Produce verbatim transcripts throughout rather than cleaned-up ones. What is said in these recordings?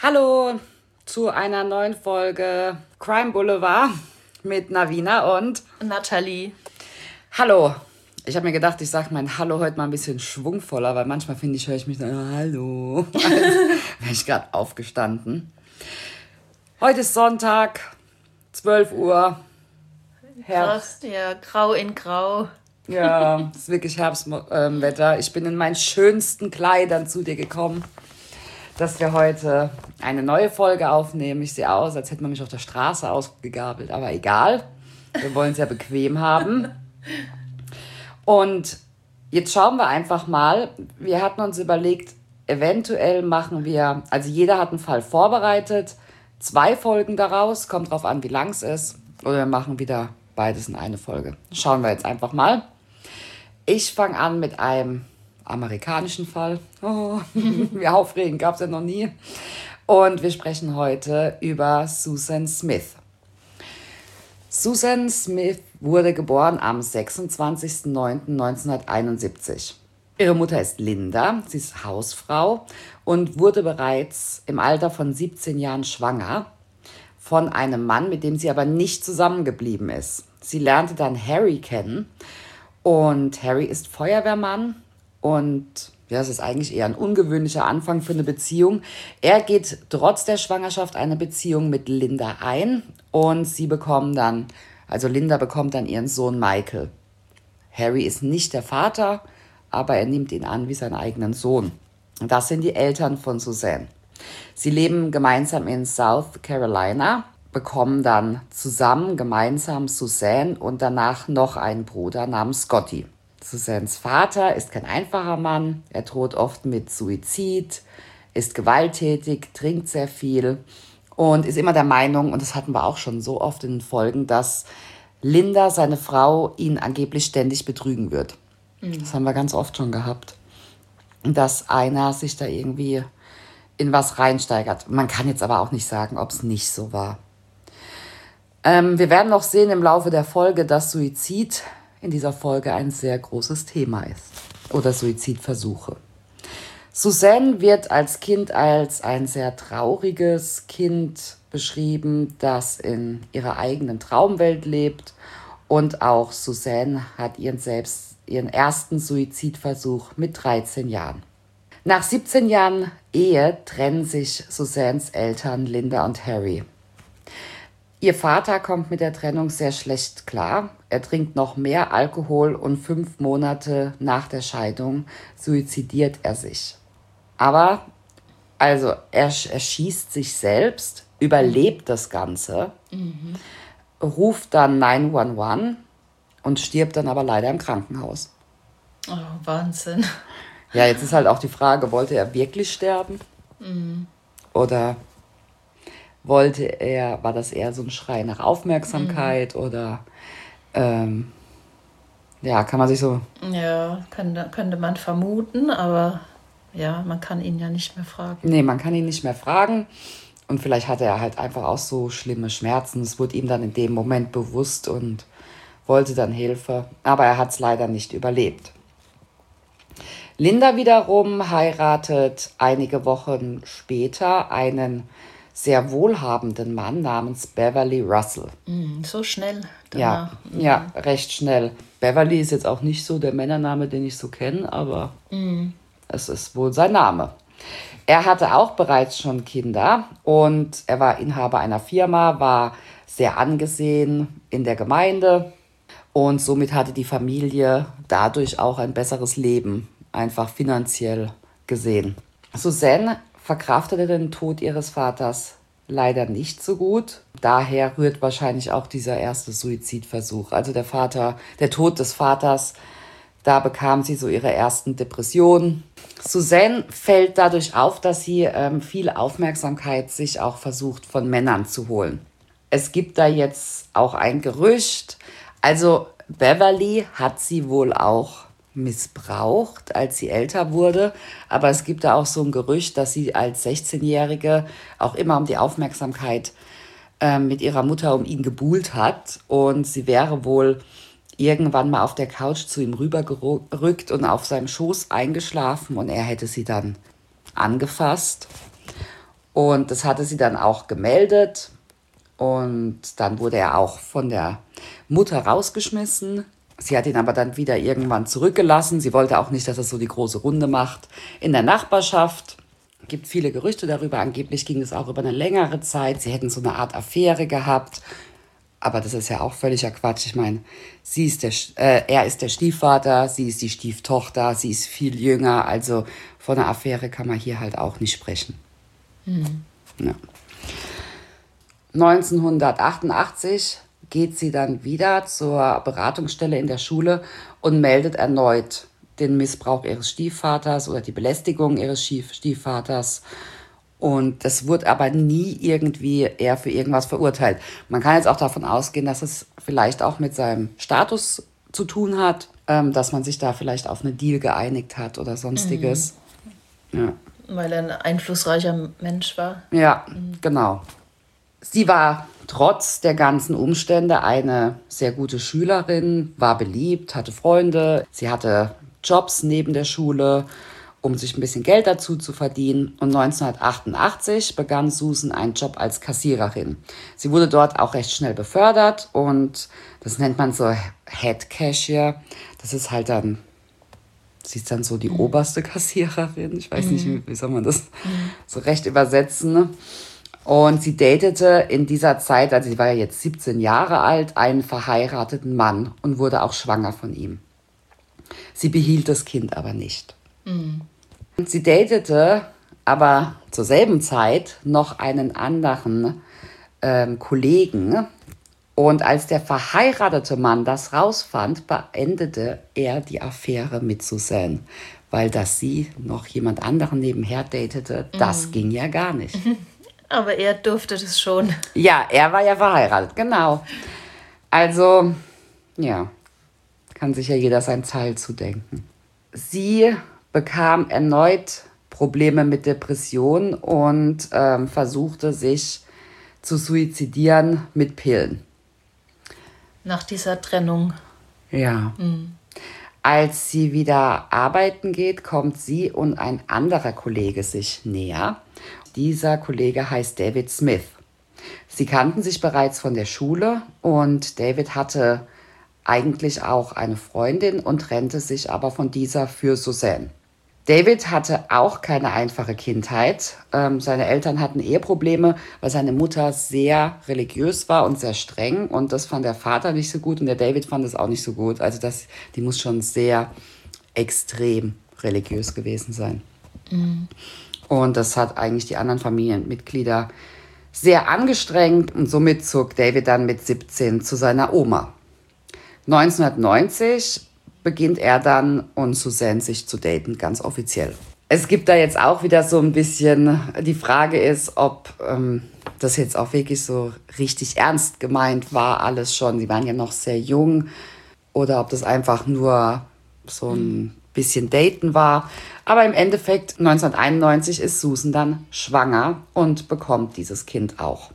Hallo zu einer neuen Folge Crime Boulevard mit Navina und Nathalie. Hallo. Ich habe mir gedacht, ich sage mein Hallo heute mal ein bisschen schwungvoller, weil manchmal finde ich, höre ich mich dann oh, Hallo, als wäre ich gerade aufgestanden. Heute ist Sonntag, zwölf Uhr. Herbst. Ja, grau in grau. Ja, es ist wirklich Herbstwetter. Ich bin in meinen schönsten Kleidern zu dir gekommen, dass wir heute eine neue Folge aufnehmen. Ich sehe aus, als hätte man mich auf der Straße ausgegabelt, aber egal. Wir wollen es ja bequem haben. Und jetzt schauen wir einfach mal. Wir hatten uns überlegt, eventuell machen wir, also jeder hat einen Fall vorbereitet, zwei Folgen daraus, kommt drauf an, wie lang es ist. Oder wir machen wieder beides in eine Folge. Schauen wir jetzt einfach mal. Ich fange an mit einem amerikanischen Fall. Oh, wie aufregend, gab es ja noch nie. Und wir sprechen heute über Susan Smith. Susan Smith wurde geboren am sechsundzwanzigsten neunten neunzehnhunderteinundsiebzig. Ihre Mutter ist Linda, sie ist Hausfrau und wurde bereits im Alter von siebzehn Jahren schwanger von einem Mann, mit dem sie aber nicht zusammengeblieben ist. Sie lernte dann Harry kennen und Harry ist Feuerwehrmann und ja, es ist eigentlich eher ein ungewöhnlicher Anfang für eine Beziehung. Er geht trotz der Schwangerschaft eine Beziehung mit Linda ein und sie bekommen dann, also Linda bekommt dann ihren Sohn Michael. Harry ist nicht der Vater, aber er nimmt ihn an wie seinen eigenen Sohn. Und das sind die Eltern von Suzanne. Sie leben gemeinsam in South Carolina, bekommen dann zusammen gemeinsam Suzanne und danach noch einen Bruder namens Scotty. Suzannes Vater ist kein einfacher Mann, er droht oft mit Suizid, ist gewalttätig, trinkt sehr viel und ist immer der Meinung, und das hatten wir auch schon so oft in den Folgen, dass Linda, seine Frau, ihn angeblich ständig betrügen wird. Mhm. Das haben wir ganz oft schon gehabt. Dass einer sich da irgendwie in was reinsteigert. Man kann jetzt aber auch nicht sagen, ob es nicht so war. Ähm, wir werden noch sehen im Laufe der Folge, dass Suizid in dieser Folge ein sehr großes Thema ist. Oder Suizidversuche. Suzanne wird als Kind als ein sehr trauriges Kind beschrieben, das in ihrer eigenen Traumwelt lebt. Und auch Suzanne hat ihren, selbst, ihren ersten Suizidversuch mit dreizehn Jahren. Nach siebzehn Jahren Ehe trennen sich Suzannes Eltern Linda und Harry. Ihr Vater kommt mit der Trennung sehr schlecht klar. Er trinkt noch mehr Alkohol und fünf Monate nach der Scheidung suizidiert er sich. Aber, also, er, er schießt sich selbst, überlebt das Ganze, mhm. ruft dann neun eins eins und stirbt dann aber leider im Krankenhaus. Oh, Wahnsinn. Ja, jetzt ist halt auch die Frage, wollte er wirklich sterben? Mhm. Oder wollte er, war das eher so ein Schrei nach Aufmerksamkeit? Mhm. Oder, ähm, ja, kann man sich so... Ja, könnte, könnte man vermuten, aber ja, man kann ihn ja nicht mehr fragen. Nee, man kann ihn nicht mehr fragen. Und vielleicht hatte er halt einfach auch so schlimme Schmerzen. Es wurde ihm dann in dem Moment bewusst und wollte dann Hilfe. Aber er hat es leider nicht überlebt. Linda wiederum heiratet einige Wochen später einen sehr wohlhabenden Mann namens Beverly Russell. Mm, so schnell danach. Ja, mm. ja, recht schnell. Beverly ist jetzt auch nicht so der Männername, den ich so kenne, aber mm. es ist wohl sein Name. Er hatte auch bereits schon Kinder und er war Inhaber einer Firma, war sehr angesehen in der Gemeinde und somit hatte die Familie dadurch auch ein besseres Leben, einfach finanziell gesehen. Suzanne verkraftete den Tod ihres Vaters leider nicht so gut. Daher rührt wahrscheinlich auch dieser erste Suizidversuch. Also der Vater, der Tod des Vaters, da bekam sie so ihre ersten Depressionen. Suzanne fällt dadurch auf, dass sie ähm, viel Aufmerksamkeit sich auch versucht von Männern zu holen. Es gibt da jetzt auch ein Gerücht. Also Beverly hat sie wohl auch missbraucht, als sie älter wurde. Aber es gibt da auch so ein Gerücht, dass sie als sechzehnjährige auch immer um die Aufmerksamkeit äh, mit ihrer Mutter um ihn gebuhlt hat. Und sie wäre wohl irgendwann mal auf der Couch zu ihm rübergerückt und auf seinem Schoß eingeschlafen und er hätte sie dann angefasst. Und das hatte sie dann auch gemeldet. Und dann wurde er auch von der Mutter rausgeschmissen. Sie hat ihn aber dann wieder irgendwann zurückgelassen. Sie wollte auch nicht, dass er so die große Runde macht in der Nachbarschaft. Es gibt viele Gerüchte darüber. Angeblich ging es auch über eine längere Zeit. Sie hätten so eine Art Affäre gehabt. Aber das ist ja auch völliger Quatsch. Ich meine, sie ist der, äh, er ist der Stiefvater, sie ist die Stieftochter, sie ist viel jünger. Also von einer Affäre kann man hier halt auch nicht sprechen. Mhm. Ja. neunzehnhundertachtundachtzig geht sie dann wieder zur Beratungsstelle in der Schule und meldet erneut den Missbrauch ihres Stiefvaters oder die Belästigung ihres Stiefvaters. Und das wurde aber nie irgendwie er für irgendwas verurteilt. Man kann jetzt auch davon ausgehen, dass es vielleicht auch mit seinem Status zu tun hat, ähm, dass man sich da vielleicht auf einen Deal geeinigt hat oder sonstiges. Mhm. Ja. Weil er ein einflussreicher Mensch war. Ja, mhm. Genau. Sie war trotz der ganzen Umstände eine sehr gute Schülerin, war beliebt, hatte Freunde. Sie hatte Jobs neben der Schule, um sich ein bisschen Geld dazu zu verdienen. Und neunzehnhundertachtundachtzig begann Susan einen Job als Kassiererin. Sie wurde dort auch recht schnell befördert und das nennt man so Head Cashier. Das ist halt dann, sie ist dann so die mhm. oberste Kassiererin. Ich weiß mhm. nicht, wie soll man das mhm. so recht übersetzen, ne? Und sie datete in dieser Zeit, also sie war ja jetzt siebzehn Jahre alt, einen verheirateten Mann und wurde auch schwanger von ihm. Sie behielt das Kind aber nicht. Mhm. Sie datete aber zur selben Zeit noch einen anderen ähm, Kollegen. Und als der verheiratete Mann das rausfand, beendete er die Affäre mit Suzanne. Weil dass sie noch jemand anderen nebenher datete, mhm. das ging ja gar nicht. Aber er durfte das schon. Ja, er war ja verheiratet, genau. Also, ja, kann sich ja jeder sein Teil zudenken. Sie bekam erneut Probleme mit Depressionen und ähm, versuchte sich zu suizidieren mit Pillen. Nach dieser Trennung. Ja. Mhm. Als sie wieder arbeiten geht, kommt sie und ein anderer Kollege sich näher. Dieser Kollege heißt David Smith. Sie kannten sich bereits von der Schule und David hatte eigentlich auch eine Freundin und trennte sich aber von dieser für Suzanne. David hatte auch keine einfache Kindheit. Ähm, seine Eltern hatten Eheprobleme, weil seine Mutter sehr religiös war und sehr streng und das fand der Vater nicht so gut und der David fand es auch nicht so gut. Also das, die muss schon sehr extrem religiös gewesen sein. Mhm. Und das hat eigentlich die anderen Familienmitglieder sehr angestrengt. Und somit zog David dann mit siebzehn zu seiner Oma. neunzehnhundertneunzig beginnt er dann und Suzanne sich zu daten, ganz offiziell. Es gibt da jetzt auch wieder so ein bisschen, die Frage ist, ob ähm, das jetzt auch wirklich so richtig ernst gemeint war, alles schon. Sie waren ja noch sehr jung. Oder ob das einfach nur so ein bisschen Daten war. Aber im Endeffekt neunzehnhunderteinundneunzig ist Susan dann schwanger und bekommt dieses Kind auch.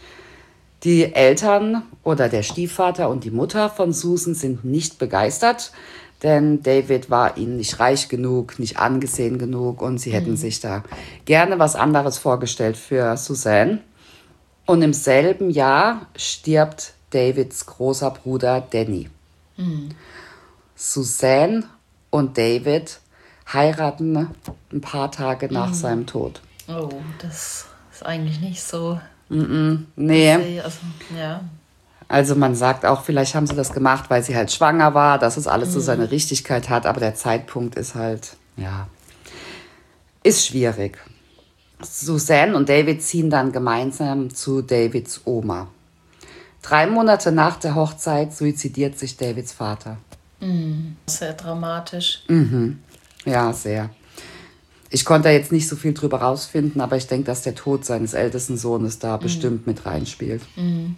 Die Eltern oder der Stiefvater und die Mutter von Susan sind nicht begeistert, denn David war ihnen nicht reich genug, nicht angesehen genug und sie hätten mhm. sich da gerne was anderes vorgestellt für Suzanne. Und im selben Jahr stirbt Davids großer Bruder Danny. Mhm. Suzanne und David heiraten ein paar Tage nach mhm. seinem Tod. Oh, das ist eigentlich nicht so. Mm-mm, nee. Also, ja. Also man sagt auch, vielleicht haben sie das gemacht, weil sie halt schwanger war, dass es alles mhm. so seine Richtigkeit hat, aber der Zeitpunkt ist halt, ja, ist schwierig. Suzanne und David ziehen dann gemeinsam zu Davids Oma. Drei Monate nach der Hochzeit suizidiert sich Davids Vater. Mhm. Sehr dramatisch. Mhm. Ja, sehr. Ich konnte da jetzt nicht so viel drüber rausfinden, aber ich denke, dass der Tod seines ältesten Sohnes da mhm. bestimmt mit reinspielt. Mhm.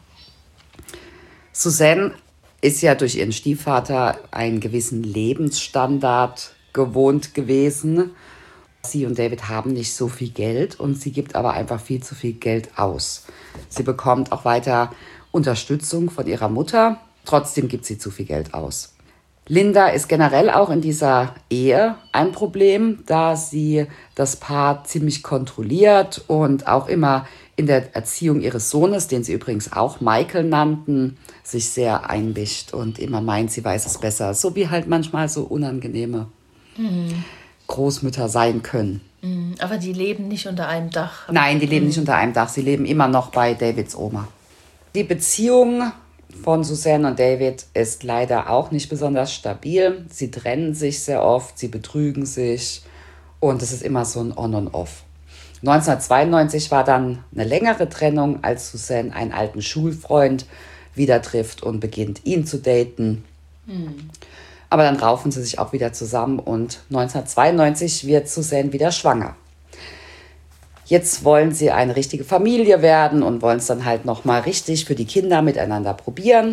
Suzanne ist ja durch ihren Stiefvater einen gewissen Lebensstandard gewohnt gewesen. Sie und David haben nicht so viel Geld und sie gibt aber einfach viel zu viel Geld aus. Sie bekommt auch weiter Unterstützung von ihrer Mutter, trotzdem gibt sie zu viel Geld aus. Linda ist generell auch in dieser Ehe ein Problem, da sie das Paar ziemlich kontrolliert und auch immer in der Erziehung ihres Sohnes, den sie übrigens auch Michael nannten, sich sehr einmischt und immer meint, sie weiß es besser. So wie halt manchmal so unangenehme mhm. Großmütter sein können. Mhm. Aber die leben nicht unter einem Dach. Nein, die leben mhm. nicht unter einem Dach. Sie leben immer noch bei Davids Oma. Die Beziehung von Suzanne und David ist leider auch nicht besonders stabil. Sie trennen sich sehr oft, sie betrügen sich und es ist immer so ein On und Off. neunzehnhundertzweiundneunzig war dann eine längere Trennung, als Suzanne einen alten Schulfreund wieder trifft und beginnt, ihn zu daten. Hm. Aber dann raufen sie sich auch wieder zusammen und neunzehnhundertzweiundneunzig wird Suzanne wieder schwanger. Jetzt wollen sie eine richtige Familie werden und wollen es dann halt nochmal richtig für die Kinder miteinander probieren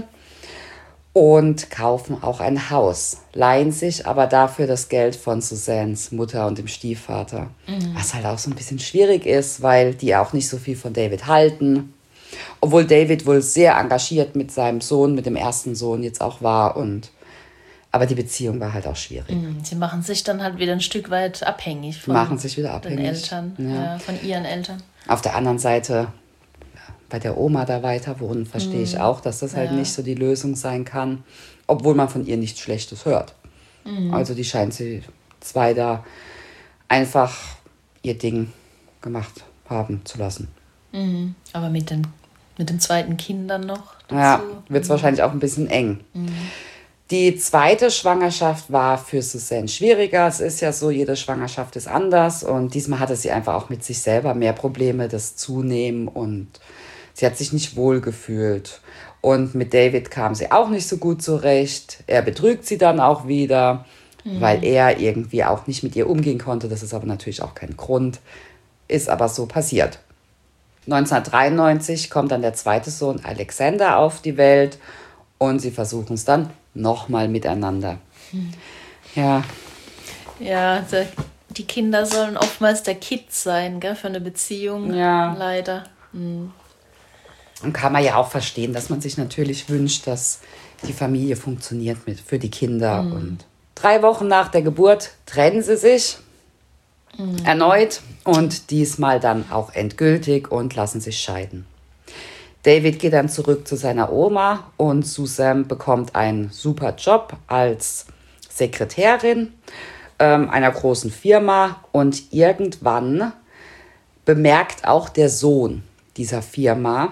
und kaufen auch ein Haus, leihen sich aber dafür das Geld von Suzannes Mutter und dem Stiefvater. Mhm. Was halt auch so ein bisschen schwierig ist, weil die auch nicht so viel von David halten. Obwohl David wohl sehr engagiert mit seinem Sohn, mit dem ersten Sohn jetzt auch war. Und aber die Beziehung war halt auch schwierig. Mhm. Sie machen sich dann halt wieder ein Stück weit abhängig von machen sich wieder abhängig. den Eltern, ja. Ja, von ihren Eltern. Auf der anderen Seite, bei der Oma da weiter wohnen, verstehe mhm. ich auch, dass das halt ja. nicht so die Lösung sein kann, obwohl man von ihr nichts Schlechtes hört. Mhm. Also die scheint sie zwei da einfach ihr Ding gemacht haben zu lassen. Mhm. Aber mit den, mit den zweiten Kindern noch dazu? Ja, wird es mhm. wahrscheinlich auch ein bisschen eng. Mhm. Die zweite Schwangerschaft war für Suzanne schwieriger. Es ist ja so, jede Schwangerschaft ist anders. Und diesmal hatte sie einfach auch mit sich selber mehr Probleme, das Zunehmen. Und sie hat sich nicht wohl gefühlt. Und mit David kam sie auch nicht so gut zurecht. Er betrügt sie dann auch wieder, mhm. weil er irgendwie auch nicht mit ihr umgehen konnte. Das ist aber natürlich auch kein Grund. Ist aber so passiert. neunzehnhundertdreiundneunzig kommt dann der zweite Sohn Alexander auf die Welt. Und sie versuchen es dann nochmal miteinander. Hm. Ja. Ja, der, die Kinder sollen oftmals der Kitt sein, gell, für eine Beziehung. Ja. Leider. Hm. Und kann man ja auch verstehen, dass man sich natürlich wünscht, dass die Familie funktioniert mit, für die Kinder. Hm. Und drei Wochen nach der Geburt trennen sie sich hm. erneut und diesmal dann auch endgültig und lassen sich scheiden. David geht dann zurück zu seiner Oma und Susan bekommt einen super Job als Sekretärin ähm, einer großen Firma. Und irgendwann bemerkt auch der Sohn dieser Firma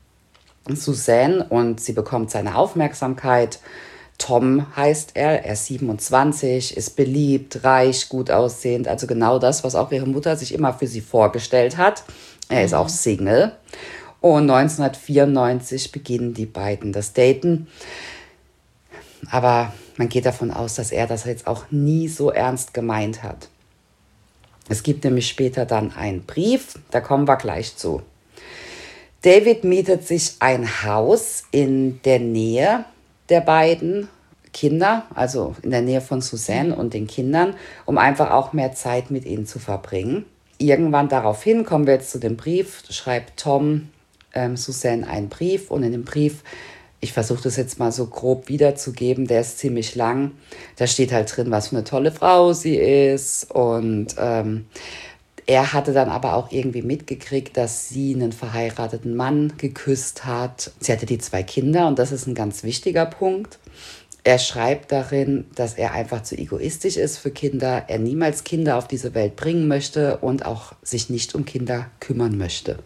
Susan und sie bekommt seine Aufmerksamkeit. Tom heißt er, er ist siebenundzwanzig, ist beliebt, reich, gut aussehend. Also genau das, was auch ihre Mutter sich immer für sie vorgestellt hat. Er mhm. ist auch Single. Und neunzehnhundertvierundneunzig beginnen die beiden das Daten. Aber man geht davon aus, dass er das jetzt auch nie so ernst gemeint hat. Es gibt nämlich später dann einen Brief, da kommen wir gleich zu. David mietet sich ein Haus in der Nähe der beiden Kinder, also in der Nähe von Suzanne und den Kindern, um einfach auch mehr Zeit mit ihnen zu verbringen. Irgendwann daraufhin kommen wir jetzt zu dem Brief, schreibt Tom Ähm, Suzanne einen Brief und in dem Brief, ich versuche das jetzt mal so grob wiederzugeben, der ist ziemlich lang, da steht halt drin, was für eine tolle Frau sie ist und ähm, er hatte dann aber auch irgendwie mitgekriegt, dass sie einen verheirateten Mann geküsst hat. Sie hatte die zwei Kinder und das ist ein ganz wichtiger Punkt. Er schreibt darin, dass er einfach zu egoistisch ist für Kinder, er niemals Kinder auf diese Welt bringen möchte und auch sich nicht um Kinder kümmern möchte.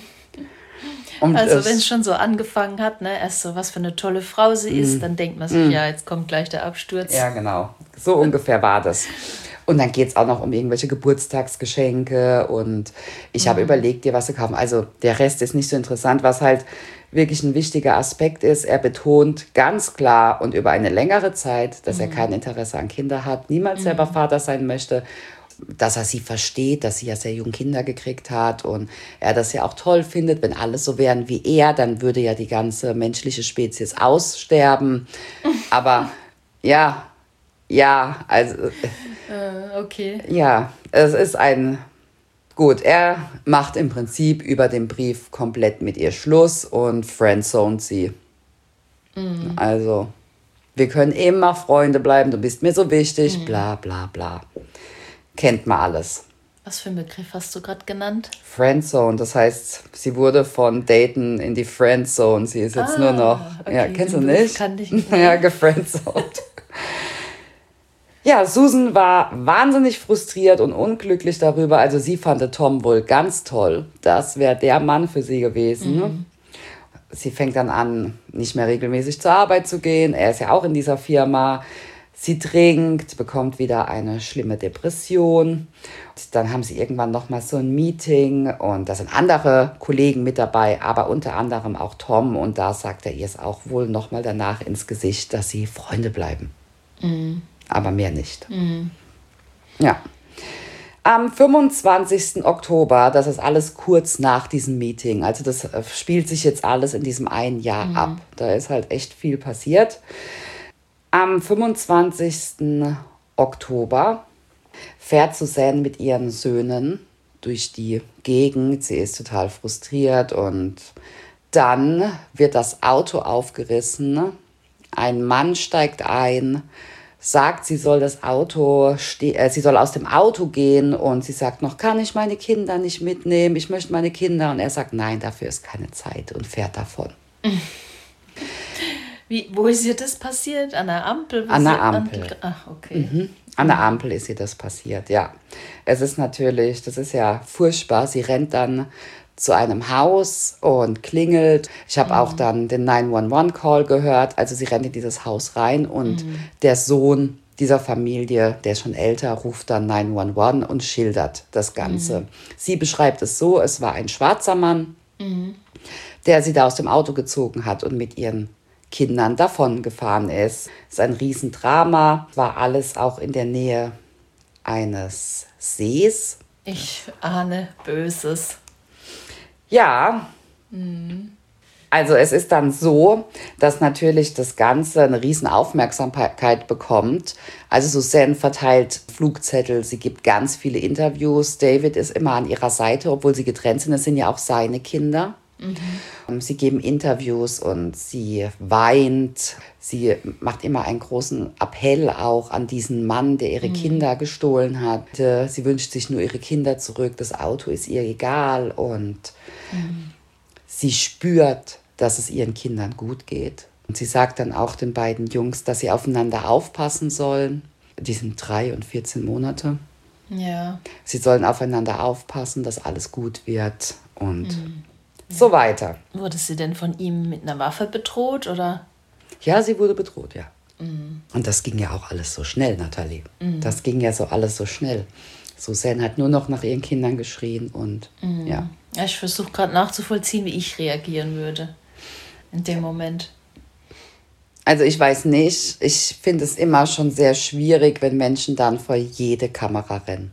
Und also wenn es schon so angefangen hat, ne, erst so, was für eine tolle Frau sie ist, mm, dann denkt man sich, mm. ja, jetzt kommt gleich der Absturz. Ja, genau. So ungefähr war das. Und dann geht es auch noch um irgendwelche Geburtstagsgeschenke und ich mm. habe überlegt, dir was zu kaufen. Also der Rest ist nicht so interessant, was halt wirklich ein wichtiger Aspekt ist. Er betont ganz klar und über eine längere Zeit, dass mm. er kein Interesse an Kindern hat, niemals mm. selber Vater sein möchte, dass er sie versteht, dass sie ja sehr jung Kinder gekriegt hat und er das ja auch toll findet, wenn alle so wären wie er, dann würde ja die ganze menschliche Spezies aussterben. Aber ja, ja, also äh, okay. Ja, es ist ein, gut, er macht im Prinzip über den Brief komplett mit ihr Schluss und friendzoned sie. Mhm. Also Wir können immer Freunde bleiben, du bist mir so wichtig, mhm. bla bla bla. Kennt man alles. Was für einen Begriff hast du gerade genannt? Friendzone, das heißt, sie wurde von Daten in die Friendzone. Sie ist jetzt ah, nur noch, okay, ja, kennst du nicht? Kann ich nicht. Ja, gefriendzoned. Ja, Susan war wahnsinnig frustriert und unglücklich darüber. Also sie fand Tom wohl ganz toll. Das wäre der Mann für sie gewesen. Mhm. Sie fängt dann an, nicht mehr regelmäßig zur Arbeit zu gehen. Er ist ja auch in dieser Firma. Sie trinkt, bekommt wieder eine schlimme Depression. Dann haben sie irgendwann nochmal so ein Meeting und da sind andere Kollegen mit dabei, aber unter anderem auch Tom. Und da sagt er ihr es auch wohl nochmal danach ins Gesicht, dass sie Freunde bleiben. Mhm. Aber mehr nicht. Mhm. Ja. Am fünfundzwanzigsten Oktober, das ist alles kurz nach diesem Meeting, also das spielt sich jetzt alles in diesem einen Jahr mhm. ab. Da ist halt echt viel passiert. Am fünfundzwanzigsten Oktober fährt Suzanne mit ihren Söhnen durch die Gegend. Sie ist total frustriert und dann wird das Auto aufgerissen. Ein Mann steigt ein, sagt, sie soll das Auto ste- äh, sie soll aus dem Auto gehen und sie sagt noch, kann ich meine Kinder nicht mitnehmen? Ich möchte meine Kinder. Und er sagt, nein, dafür ist keine Zeit und fährt davon. Wie, wo ist ihr das passiert? An der Ampel? An der Ampel. Ampel? Ach, okay. Mhm. An der Ampel ist ihr das passiert, ja. Es ist natürlich, das ist ja furchtbar. Sie rennt dann zu einem Haus und klingelt. Ich habe mhm. auch dann den neun eins eins Call gehört. Also sie rennt in dieses Haus rein und mhm. der Sohn dieser Familie, der ist schon älter, ruft dann neun eins eins und schildert das Ganze. Mhm. Sie beschreibt es so, es war ein schwarzer Mann, mhm. der sie da aus dem Auto gezogen hat und mit ihren Kindern davon gefahren ist. Es ist ein Riesendrama. War alles auch in der Nähe eines Sees. Ich ahne Böses. Ja, mhm. Also es ist dann so, dass natürlich das Ganze eine riesen Aufmerksamkeit bekommt. Also Suzanne verteilt Flugzettel, sie gibt ganz viele Interviews. David ist immer an ihrer Seite, obwohl sie getrennt sind. Das sind ja auch seine Kinder. Mhm. Sie geben Interviews und sie weint. Sie macht immer einen großen Appell auch an diesen Mann, der ihre mhm. Kinder gestohlen hat. Sie wünscht sich nur ihre Kinder zurück. Das Auto ist ihr egal und mhm. sie spürt, dass es ihren Kindern gut geht. Und sie sagt dann auch den beiden Jungs, dass sie aufeinander aufpassen sollen. Die sind drei und vierzehn Monate. Ja. Sie sollen aufeinander aufpassen, dass alles gut wird und mhm. so weiter. Wurde sie denn von ihm mit einer Waffe bedroht, oder? Ja, sie wurde bedroht, ja. Mhm. Und das ging ja auch alles so schnell, Nathalie. Mhm. Das ging ja so alles so schnell. Suzanne hat nur noch nach ihren Kindern geschrien und mhm. ja. Ja, ich versuche gerade nachzuvollziehen, wie ich reagieren würde in dem Moment. Also ich weiß nicht, ich finde es immer schon sehr schwierig, wenn Menschen dann vor jede Kamera rennen.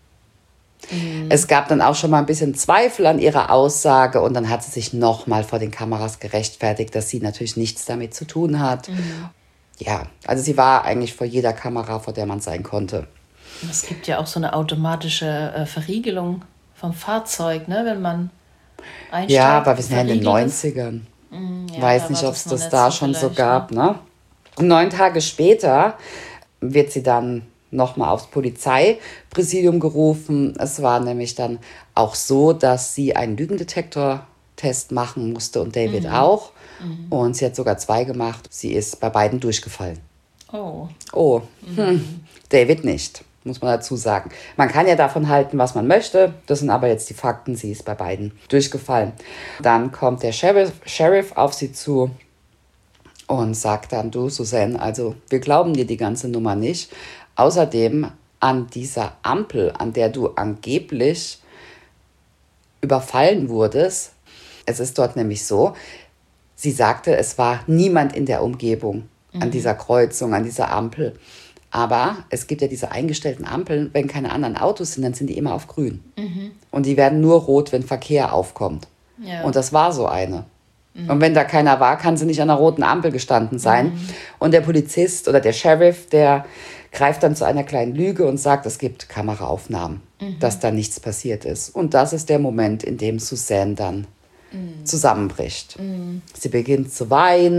Mhm. Es gab dann auch schon mal ein bisschen Zweifel an ihrer Aussage und dann hat sie sich nochmal vor den Kameras gerechtfertigt, dass sie natürlich nichts damit zu tun hat. Mhm. Ja, also sie war eigentlich vor jeder Kamera, vor der man sein konnte. Es gibt ja auch so eine automatische äh, Verriegelung vom Fahrzeug, ne, wenn man einsteigt. Ja, aber wir sind ja in den neunzigern. Mm, ja, Weiß nicht, ob es das, das da schon so gab. Ne? Ne? Neun Tage später wird sie dann nochmal aufs Polizeipräsidium gerufen. Es war nämlich dann auch so, dass sie einen Lügendetektor-Test machen musste und David mhm. auch. Mhm. Und sie hat sogar zwei gemacht. Sie ist bei beiden durchgefallen. Oh. Oh, mhm. hm. David nicht. Muss man dazu sagen. Man kann ja davon halten, was man möchte. Das sind aber jetzt die Fakten. Sie ist bei beiden durchgefallen. Dann kommt der Sheriff, Sheriff auf sie zu und sagt dann, du Suzanne, also wir glauben dir die ganze Nummer nicht. Außerdem an dieser Ampel, an der du angeblich überfallen wurdest, es ist dort nämlich so, sie sagte, es war niemand in der Umgebung mhm. an dieser Kreuzung, an dieser Ampel. Aber es gibt ja diese eingestellten Ampeln, wenn keine anderen Autos sind, dann sind die immer auf grün. Mhm. Und die werden nur rot, wenn Verkehr aufkommt. Ja. Und das war so eine. Mhm. Und wenn da keiner war, kann sie nicht an einer roten Ampel gestanden sein. Mhm. Und der Polizist oder der Sheriff, der greift dann zu einer kleinen Lüge und sagt, es gibt Kameraaufnahmen, mhm. dass da nichts passiert ist. Und das ist der Moment, in dem Suzanne dann mhm. zusammenbricht. Mhm. Sie beginnt zu weinen.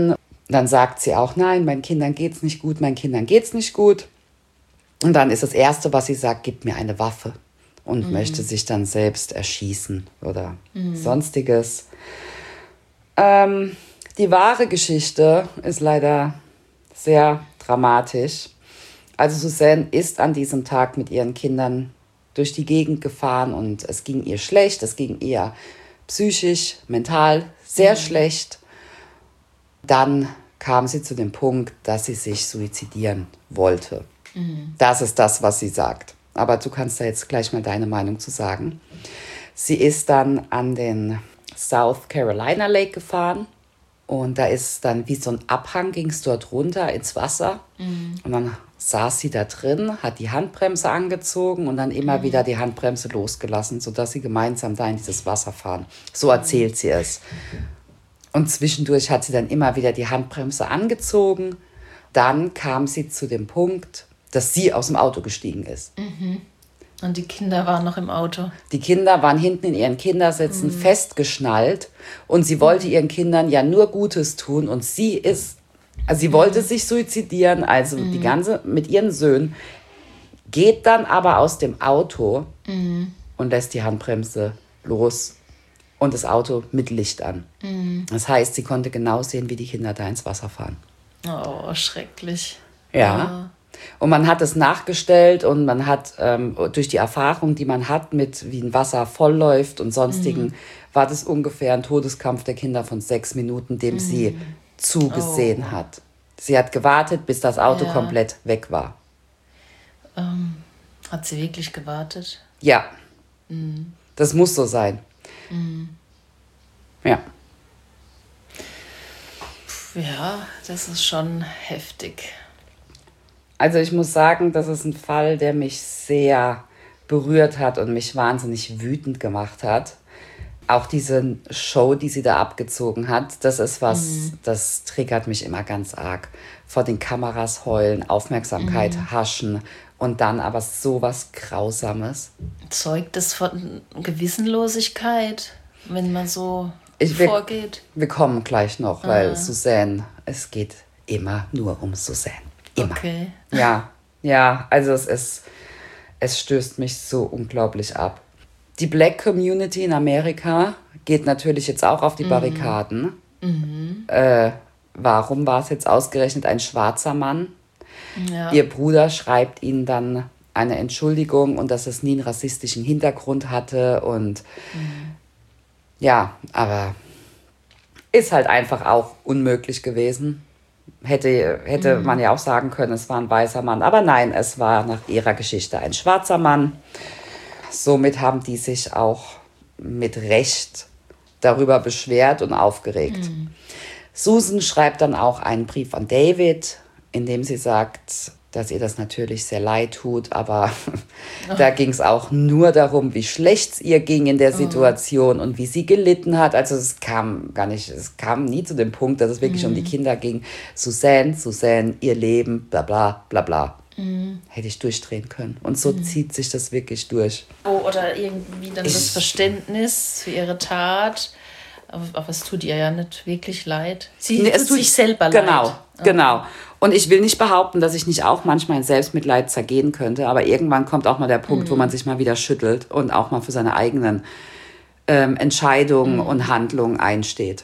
Dann sagt sie auch, nein, meinen Kindern geht's nicht gut, meinen Kindern geht's nicht gut. Und dann ist das Erste, was sie sagt, gib mir eine Waffe und mhm. möchte sich dann selbst erschießen oder mhm. sonstiges. Ähm, die wahre Geschichte ist leider sehr dramatisch. Also Suzanne ist an diesem Tag mit ihren Kindern durch die Gegend gefahren und es ging ihr schlecht, es ging ihr psychisch, mental sehr mhm. schlecht. Dann kam sie zu dem Punkt, dass sie sich suizidieren wollte. Mhm. Das ist das, was sie sagt. Aber du kannst da jetzt gleich mal deine Meinung zu sagen. Sie ist dann an den South Carolina Lake gefahren und da ist dann wie so ein Abhang, ging es dort runter ins Wasser. Mhm. Und dann saß sie da drin, hat die Handbremse angezogen und dann immer mhm. wieder die Handbremse losgelassen, sodass sie gemeinsam da in dieses Wasser fahren. So erzählt mhm. sie es. Und zwischendurch hat sie dann immer wieder die Handbremse angezogen. Dann kam sie zu dem Punkt, dass sie aus dem Auto gestiegen ist. Mhm. Und die Kinder waren noch im Auto? Die Kinder waren hinten in ihren Kindersitzen mhm. festgeschnallt. Und sie wollte ihren Kindern ja nur Gutes tun. Und sie ist, also sie mhm. wollte sich suizidieren, also mhm. die ganze, mit ihren Söhnen, geht dann aber aus dem Auto mhm. und lässt die Handbremse los. Und das Auto mit Licht an. Mhm. Das heißt, sie konnte genau sehen, wie die Kinder da ins Wasser fahren. Oh, schrecklich. Ja. ja. Und man hat es nachgestellt und man hat ähm, durch die Erfahrung, die man hat mit wie ein Wasser vollläuft und sonstigen, mhm. war das ungefähr ein Todeskampf der Kinder von sechs Minuten, dem mhm. sie zugesehen oh. hat. Sie hat gewartet, bis das Auto ja. komplett weg war. Ähm, hat sie wirklich gewartet? Ja. Mhm. Das muss so sein. Mhm. Ja. Ja, das ist schon heftig. Also ich muss sagen, das ist ein Fall, der mich sehr berührt hat und mich wahnsinnig wütend gemacht hat. Auch diese Show, die sie da abgezogen hat, das ist was, mhm. das triggert mich immer ganz arg. Vor den Kameras heulen, Aufmerksamkeit mhm. haschen und dann aber sowas Grausames. Zeugt es von Gewissenlosigkeit, wenn man so ich, vorgeht? Wir, wir kommen gleich noch, ah. weil Suzanne, es geht immer nur um Suzanne. Immer. Okay. Ja, ja, also es ist, es stößt mich so unglaublich ab. Die Black Community in Amerika geht natürlich jetzt auch auf die Barrikaden. Mhm. Äh, warum war es jetzt ausgerechnet ein schwarzer Mann? Ja. Ihr Bruder schreibt ihnen dann eine Entschuldigung und dass es nie einen rassistischen Hintergrund hatte. Und mhm. ja, aber ist halt einfach auch unmöglich gewesen. Hätte, hätte mhm. man ja auch sagen können, es war ein weißer Mann. Aber nein, es war nach ihrer Geschichte ein schwarzer Mann. Somit haben die sich auch mit Recht darüber beschwert und aufgeregt. Mhm. Susan schreibt dann auch einen Brief an David, in dem sie sagt, dass ihr das natürlich sehr leid tut, aber oh. da ging es auch nur darum, wie schlecht es ihr ging in der Situation oh. und wie sie gelitten hat. Also es kam gar nicht, es kam nie zu dem Punkt, dass es wirklich mhm. um die Kinder ging. Suzanne, Suzanne, ihr Leben, bla bla bla bla. Mhm. Hätte ich durchdrehen können. Und so mhm. zieht sich das wirklich durch. Oh, oder irgendwie dann ich, das Verständnis für ihre Tat. Aber, aber es tut ihr ja nicht wirklich leid. Sie nee, tut es tut sich selber genau, leid. Genau, genau. Und ich will nicht behaupten, dass ich nicht auch manchmal in Selbstmitleid zergehen könnte, aber irgendwann kommt auch mal der Punkt, mhm. wo man sich mal wieder schüttelt und auch mal für seine eigenen ähm, Entscheidungen mhm. und Handlungen einsteht.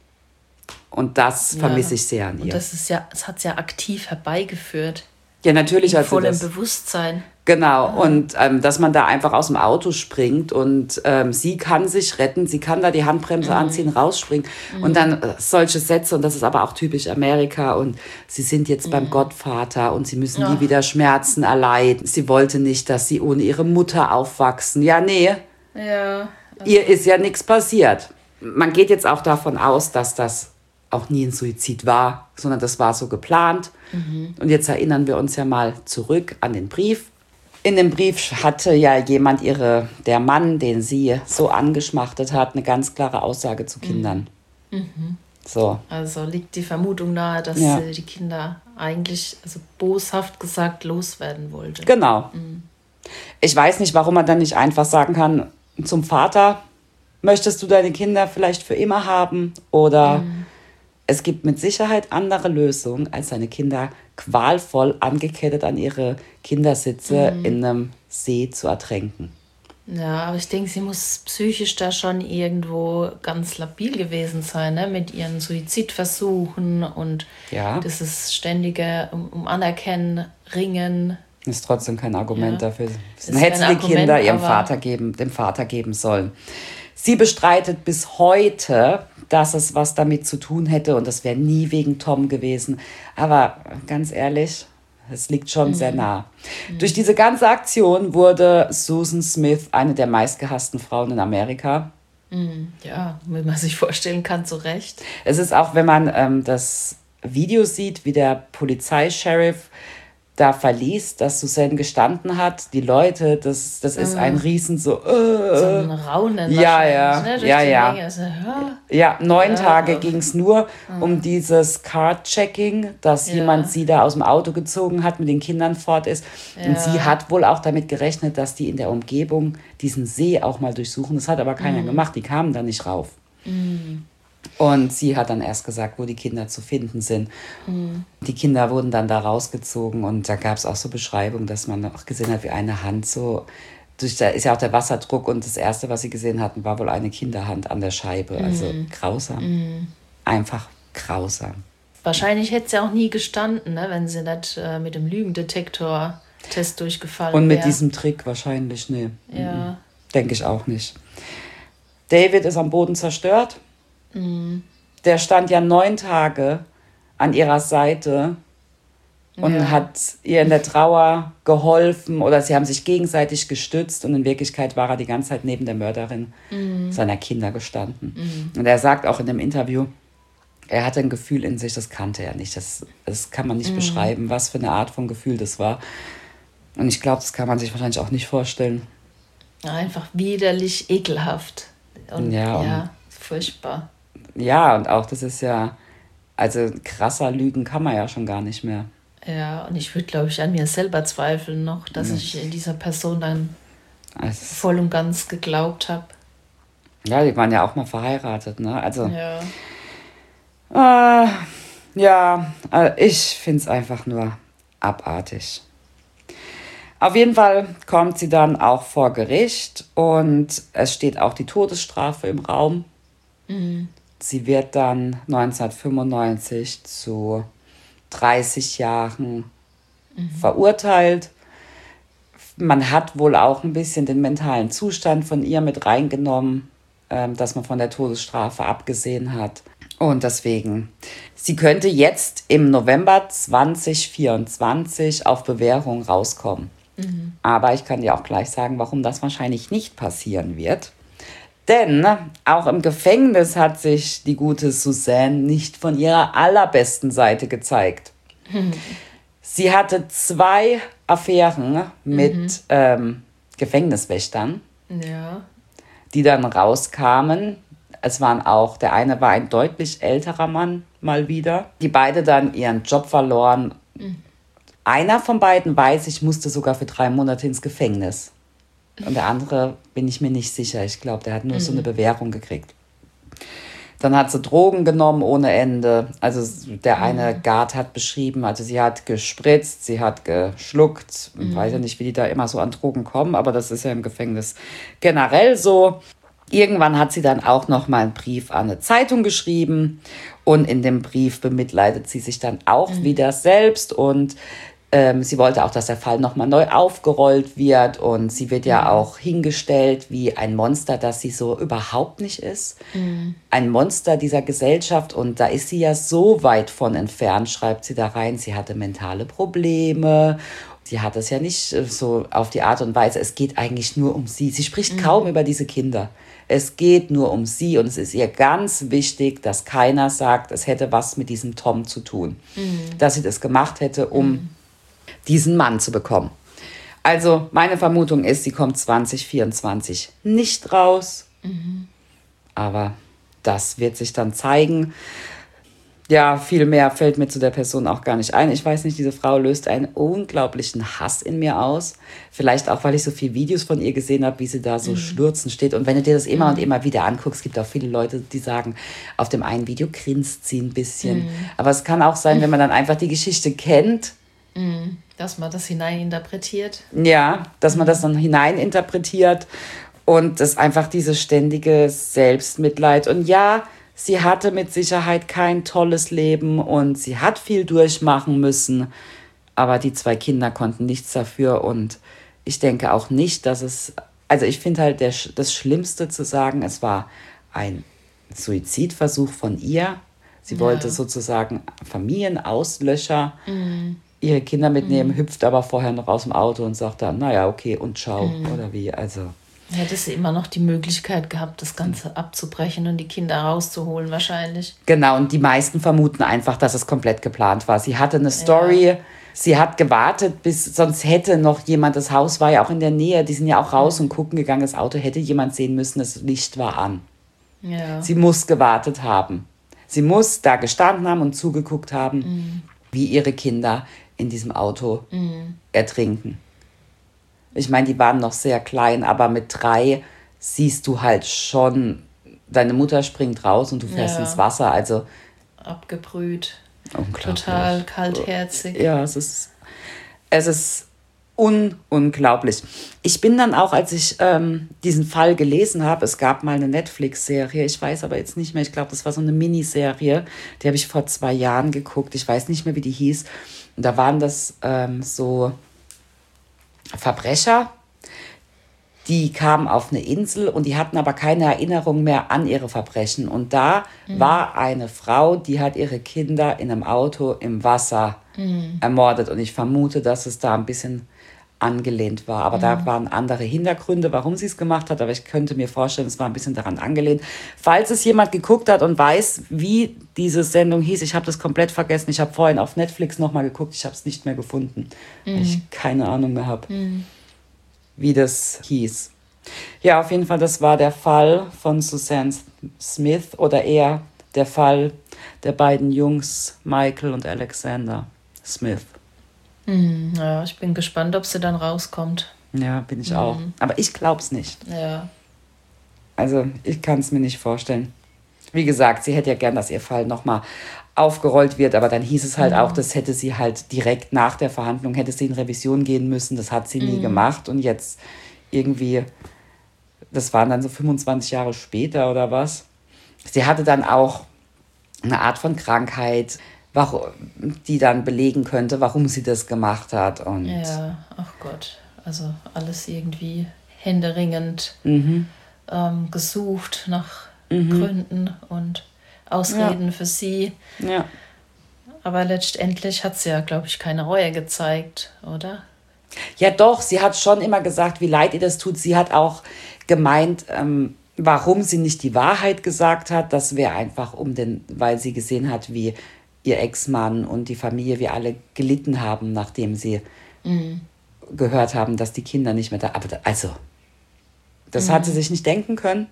Und das ja. vermisse ich sehr an ihr. Und das ist ja, es hat es ja aktiv herbeigeführt. Ja, natürlich hat sie voll das. Voll im Bewusstsein. Genau, mhm. und ähm, dass man da einfach aus dem Auto springt und ähm, sie kann sich retten, sie kann da die Handbremse mhm. anziehen, rausspringen mhm. und dann äh, solche Sätze, und das ist aber auch typisch Amerika, und sie sind jetzt mhm. beim Gottvater und sie müssen nie wieder Schmerzen erleiden. Sie wollte nicht, dass sie ohne ihre Mutter aufwachsen. Ja, nee, ja, also ihr ist ja nichts passiert. Man geht jetzt auch davon aus, dass das auch nie ein Suizid war, sondern das war so geplant. Mhm. Und jetzt erinnern wir uns ja mal zurück an den Brief. In dem Brief hatte ja jemand ihre, der Mann, den sie so angeschmachtet hat, eine ganz klare Aussage zu Kindern. Mhm. So. Also liegt die Vermutung nahe, dass ja. sie die Kinder eigentlich, also boshaft gesagt, loswerden wollte. Genau. Mhm. Ich weiß nicht, warum man dann nicht einfach sagen kann, zum Vater, möchtest du deine Kinder vielleicht für immer haben? Oder mhm. es gibt mit Sicherheit andere Lösungen, als seine Kinder qualvoll angekettet an ihre Kindersitze mhm. in einem See zu ertränken. Ja, aber ich denke, sie muss psychisch da schon irgendwo ganz labil gewesen sein, ne? Mit ihren Suizidversuchen und ja. dieses ständige um, um Anerkennen, Ringen. Ist trotzdem kein Argument ja. dafür. Dann hätte sie die Argument, Kinder ihrem Vater geben, dem Vater geben sollen. Sie bestreitet bis heute, dass es was damit zu tun hätte und das wäre nie wegen Tom gewesen. Aber ganz ehrlich, es liegt schon mhm. sehr nah. Mhm. Durch diese ganze Aktion wurde Susan Smith eine der meistgehassten Frauen in Amerika. Mhm. Ja, wie man sich vorstellen kann, zu Recht. Es ist auch, wenn man ähm, das Video sieht, wie der Polizeischeriff da verließ, dass Suzanne gestanden hat, die Leute, das, das ist mm. ein Riesen so... Äh, so ein Raunen ja, ja, ne, ja, ja. Also, ja. ja, neun ja, Tage ging es nur mm. um dieses Card-Checking, dass ja. jemand sie da aus dem Auto gezogen hat, mit den Kindern fort ist. Ja. Und sie hat wohl auch damit gerechnet, dass die in der Umgebung diesen See auch mal durchsuchen. Das hat aber keiner mm. gemacht, die kamen da nicht rauf. Mm. Und sie hat dann erst gesagt, wo die Kinder zu finden sind. Mhm. Die Kinder wurden dann da rausgezogen und da gab es auch so Beschreibungen, dass man auch gesehen hat, wie eine Hand so, durch da ist ja auch der Wasserdruck und das Erste, was sie gesehen hatten, war wohl eine Kinderhand an der Scheibe. Mhm. Also grausam. Mhm. Einfach grausam. Wahrscheinlich hätte sie auch nie gestanden, ne, wenn sie nicht äh, mit dem Lügendetektor-Test durchgefallen wäre. Und mit wär. diesem Trick wahrscheinlich, nee. Ja. Mhm. Denke ich auch nicht. David ist am Boden zerstört. Der stand ja neun Tage an ihrer Seite und ja. hat ihr in der Trauer geholfen oder sie haben sich gegenseitig gestützt und in Wirklichkeit war er die ganze Zeit neben der Mörderin mhm. seiner Kinder gestanden. Mhm. Und er sagt auch in dem Interview, er hatte ein Gefühl in sich, das kannte er nicht. Das, das kann man nicht mhm. beschreiben, was für eine Art von Gefühl das war. Und ich glaube, das kann man sich wahrscheinlich auch nicht vorstellen. Einfach widerlich, ekelhaft. Und ja, ja furchtbar. Ja, und auch das ist ja, also krasser Lügen kann man ja schon gar nicht mehr. Ja, und ich würde, glaube ich, an mir selber zweifeln noch, dass ja. ich in dieser Person dann also, voll und ganz geglaubt habe. Ja, die waren ja auch mal verheiratet, ne? Also, ja, äh, ja also ich finde es einfach nur abartig. Auf jeden Fall kommt sie dann auch vor Gericht und es steht auch die Todesstrafe im Raum. Mhm. Sie wird dann neunzehnhundertfünfundneunzig zu dreißig Jahren mhm. verurteilt. Man hat wohl auch ein bisschen den mentalen Zustand von ihr mit reingenommen, ähm, dass man von der Todesstrafe abgesehen hat. Und deswegen, sie könnte jetzt im November zwanzig vierundzwanzig auf Bewährung rauskommen. Mhm. Aber ich kann dir auch gleich sagen, warum das wahrscheinlich nicht passieren wird. Denn auch im Gefängnis hat sich die gute Suzanne nicht von ihrer allerbesten Seite gezeigt. Mhm. Sie hatte zwei Affären mit mhm. ähm, Gefängniswächtern, ja. die dann rauskamen. Es waren auch, der eine war ein deutlich älterer Mann, mal wieder, die beide dann ihren Job verloren. Mhm. Einer von beiden, weiß ich, musste sogar für drei Monate ins Gefängnis. Und der andere bin ich mir nicht sicher. Ich glaube, der hat nur mhm. so eine Bewährung gekriegt. Dann hat sie Drogen genommen ohne Ende. Also der eine mhm. Guard hat beschrieben, also sie hat gespritzt, sie hat geschluckt. Ich mhm. weiß ja nicht, wie die da immer so an Drogen kommen, aber das ist ja im Gefängnis generell so. Irgendwann hat sie dann auch noch mal einen Brief an eine Zeitung geschrieben. Und in dem Brief bemitleidet sie sich dann auch mhm. wieder selbst und Ähm, sie wollte auch, dass der Fall nochmal neu aufgerollt wird und sie wird ja mhm. auch hingestellt wie ein Monster, das sie so überhaupt nicht ist. Mhm. Ein Monster dieser Gesellschaft und da ist sie ja so weit von entfernt, schreibt sie da rein. Sie hatte mentale Probleme. Sie hat es ja nicht so auf die Art und Weise. Es geht eigentlich nur um sie. Sie spricht mhm. kaum über diese Kinder. Es geht nur um sie und es ist ihr ganz wichtig, dass keiner sagt, es hätte was mit diesem Tom zu tun. Mhm. Dass sie das gemacht hätte, um mhm. diesen Mann zu bekommen. Also meine Vermutung ist, sie kommt zwanzig vierundzwanzig nicht raus. Mhm. Aber das wird sich dann zeigen. Ja, viel mehr fällt mir zu der Person auch gar nicht ein. Ich weiß nicht, diese Frau löst einen unglaublichen Hass in mir aus. Vielleicht auch, weil ich so viele Videos von ihr gesehen habe, wie sie da so mhm. schlurzen steht. Und wenn du dir das immer mhm. und immer wieder anguckst, gibt auch viele Leute, die sagen, auf dem einen Video grinst sie ein bisschen. Mhm. Aber es kann auch sein, wenn man dann einfach die Geschichte kennt. Mhm. Dass man das hineininterpretiert. Ja, dass man das dann hineininterpretiert. Und das einfach dieses ständige Selbstmitleid. Und ja, sie hatte mit Sicherheit kein tolles Leben und sie hat viel durchmachen müssen, aber die zwei Kinder konnten nichts dafür und ich denke auch nicht, dass es, also ich finde halt der, das Schlimmste zu sagen, es war ein Suizidversuch von ihr. Sie ja. wollte sozusagen Familienauslöscher, mhm. ihre Kinder mitnehmen, mhm. hüpft aber vorher noch aus dem Auto und sagt dann, naja, okay und ciao mhm. oder wie, also... Hätte sie immer noch die Möglichkeit gehabt, das Ganze abzubrechen und die Kinder rauszuholen wahrscheinlich. Genau, und die meisten vermuten einfach, dass es komplett geplant war. Sie hatte eine Story, ja. sie hat gewartet, bis sonst hätte noch jemand, das Haus war ja auch in der Nähe, die sind ja auch raus und gucken gegangen, das Auto hätte jemand sehen müssen, das Licht war an. Ja. Sie muss gewartet haben. Sie muss da gestanden haben und zugeguckt haben, mhm. wie ihre Kinder in diesem Auto mhm. ertrinken. Ich meine, die waren noch sehr klein, aber mit drei siehst du halt schon, deine Mutter springt raus und du fährst ja. ins Wasser. Also abgebrüht, total kaltherzig. Ja, es ist, es ist un- unglaublich. Ich bin dann auch, als ich ähm, diesen Fall gelesen habe, es gab mal eine Netflix-Serie, ich weiß aber jetzt nicht mehr, ich glaube, das war so eine Miniserie, die habe ich vor zwei Jahren geguckt, ich weiß nicht mehr, wie die hieß. Und da waren das ähm, so... Verbrecher, die kamen auf eine Insel und die hatten aber keine Erinnerung mehr an ihre Verbrechen. Und da mhm. war eine Frau, die hat ihre Kinder in einem Auto im Wasser mhm. ermordet. Und ich vermute, dass es da ein bisschen angelehnt war. Aber mhm. da waren andere Hintergründe, warum sie es gemacht hat. Aber ich könnte mir vorstellen, es war ein bisschen daran angelehnt. Falls es jemand geguckt hat und weiß, wie diese Sendung hieß, ich habe das komplett vergessen. Ich habe vorhin auf Netflix nochmal geguckt, ich habe es nicht mehr gefunden, mhm. weil ich keine Ahnung mehr habe, mhm. wie das hieß. Ja, auf jeden Fall, das war der Fall von Suzanne Smith oder eher der Fall der beiden Jungs, Michael und Alexander Smith. Mhm, ja, ich bin gespannt, ob sie dann rauskommt. Ja, bin ich mhm. auch. Aber ich glaube es nicht. Ja. Also, ich kann es mir nicht vorstellen. Wie gesagt, sie hätte ja gern, dass ihr Fall nochmal aufgerollt wird, aber dann hieß es halt mhm. auch, das hätte sie halt direkt nach der Verhandlung, hätte sie in Revision gehen müssen. Das hat sie mhm. nie gemacht und jetzt irgendwie, das waren dann so fünfundzwanzig Jahre später oder was. Sie hatte dann auch eine Art von Krankheit, die dann belegen könnte, warum sie das gemacht hat. Und ja, ach Gott. Also alles irgendwie händeringend mhm. ähm, gesucht nach mhm. Gründen und Ausreden ja. für sie. Ja. Aber letztendlich hat sie ja, glaube ich, keine Reue gezeigt, oder? Ja doch, sie hat schon immer gesagt, wie leid ihr das tut. Sie hat auch gemeint, ähm, warum sie nicht die Wahrheit gesagt hat. Das wäre einfach um den, weil sie gesehen hat, wie ihr Ex-Mann und die Familie, wir alle gelitten haben, nachdem sie mhm. gehört haben, dass die Kinder nicht mehr da... Aber da, also, das mhm. hat sie sich nicht denken können.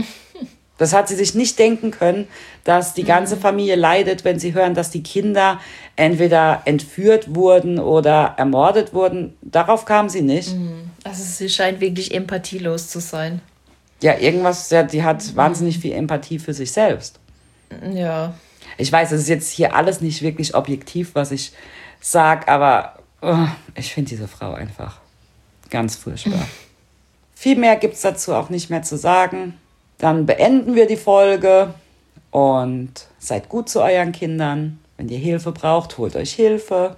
Das hat sie sich nicht denken können, dass die ganze mhm. Familie leidet, wenn sie hören, dass die Kinder entweder entführt wurden oder ermordet wurden. Darauf kam sie nicht. Mhm. Also sie scheint wirklich empathielos zu sein. Ja, irgendwas, ja, die hat mhm. wahnsinnig viel Empathie für sich selbst. Ja. Ich weiß, es ist jetzt hier alles nicht wirklich objektiv, was ich sage, aber oh, ich finde diese Frau einfach ganz furchtbar. Viel mehr gibt es dazu auch nicht mehr zu sagen. Dann beenden wir die Folge und seid gut zu euren Kindern. Wenn ihr Hilfe braucht, holt euch Hilfe.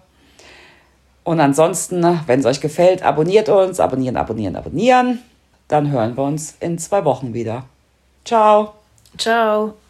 Und ansonsten, wenn es euch gefällt, abonniert uns, abonnieren, abonnieren, abonnieren. Dann hören wir uns in zwei Wochen wieder. Ciao. Ciao.